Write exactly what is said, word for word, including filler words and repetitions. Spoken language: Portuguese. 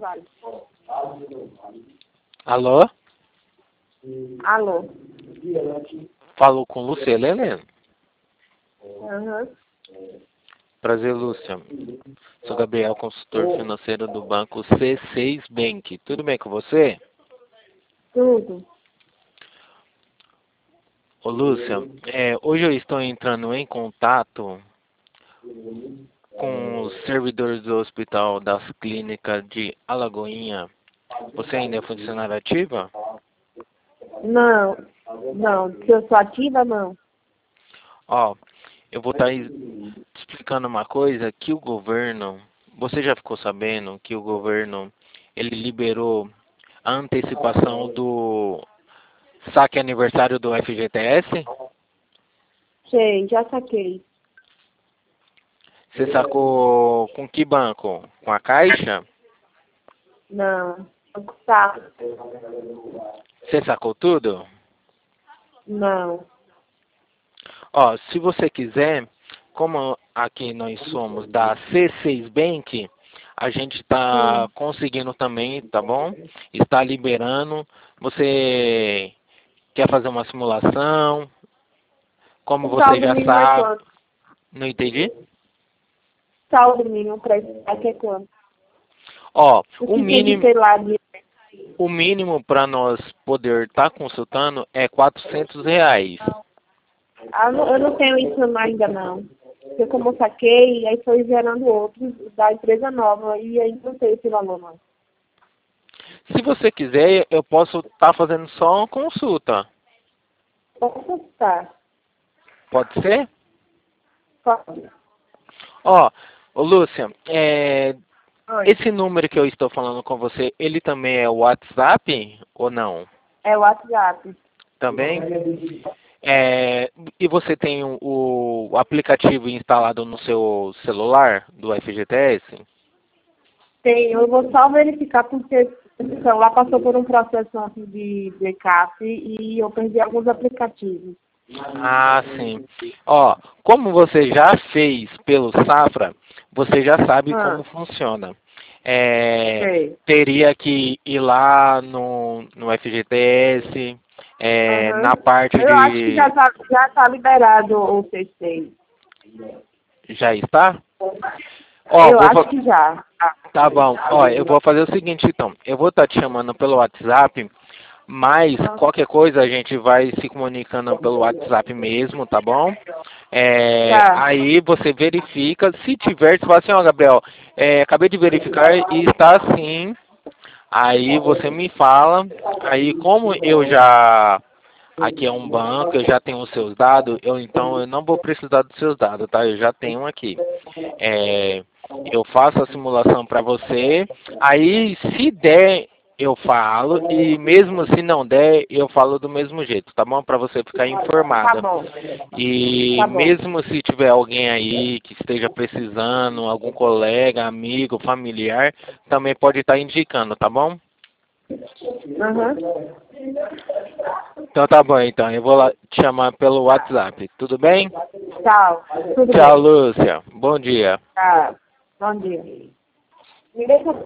trabalho. Alô? Alô? Falou com Lúcia Helena? Uhum. Prazer, Lúcia. Sou Gabriel, consultor financeiro do banco C seis Bank. Tudo bem com você? Tudo. Ô, Lúcia, é, hoje eu estou entrando em contato com os servidores do Hospital das Clínicas de Alagoinha. Você ainda é funcionária ativa? Não, não. Se eu sou ativa, não. Ó, eu vou estar explicando uma coisa que o governo, você já ficou sabendo que o governo, ele liberou a antecipação do saque aniversário do F G T S? Sei, já saquei. Você sacou com que banco? Com a Caixa? Não. Tá. Você sacou tudo? Não. Ó, se você quiser, como aqui nós somos da C seis Bank, a gente está Sim. conseguindo também, tá bom? Está liberando. Você quer fazer uma simulação? Como O você saldo já mínimo é sabe, quanto? não entendi? O saldo mínimo para esse saque é quanto? Ó, O o que tem que mínimo, ter lá de... o mínimo para nós poder estar consultando é quatrocentos reais. Ah, não- eu não tenho isso ainda, não. Porque como eu saquei, aí foi gerando outros da empresa nova e aí não tem esse valor, não. Se você quiser, eu posso estar fazendo só uma consulta. Posso estar? Pode ser? Pode. Ó, ô Lúcia, é, Oi. esse número que eu estou falando com você, ele também é o WhatsApp ou não? É o WhatsApp. Também? É, e você tem o, o aplicativo instalado no seu celular do F G T S? Tem, eu vou só verificar porque o celular passou por um processo antes de backup e eu perdi alguns aplicativos. Ah, sim. Ó, como você já fez pelo Safra, você já sabe Ah, como funciona. É, sei. teria que ir lá no, no F G T S, é, Aham. na parte Eu acho que já de... tá, já tá liberado o C seis. Já está? Ó, Eu vou, acho fa- que já. tá bom. Ó, eu vou fazer o seguinte, então. Eu vou estar te chamando pelo WhatsApp, mas Ah, qualquer coisa a gente vai se comunicando pelo WhatsApp mesmo, tá bom? É, tá. aí você verifica, se tiver, você fala assim, ó, Gabriel, é, acabei de verificar e está sim. Aí você me fala, aí como eu já, aqui é um banco, eu já tenho os seus dados, eu então eu não vou precisar dos seus dados, tá? Eu já tenho aqui. É, eu faço a simulação para você, aí se der eu falo e mesmo se não der eu falo do mesmo jeito, tá bom? Para você ficar Tá informada. bom. E Tá bom. mesmo se tiver alguém aí que esteja precisando, algum colega, amigo, familiar, também pode estar indicando, tá bom? Aham. Então tá bom, então eu vou lá te chamar pelo WhatsApp, tudo bem? Tchau. Tudo Tchau, bem. Lúcia. Bom dia. Tá. Bom dia. Me deixa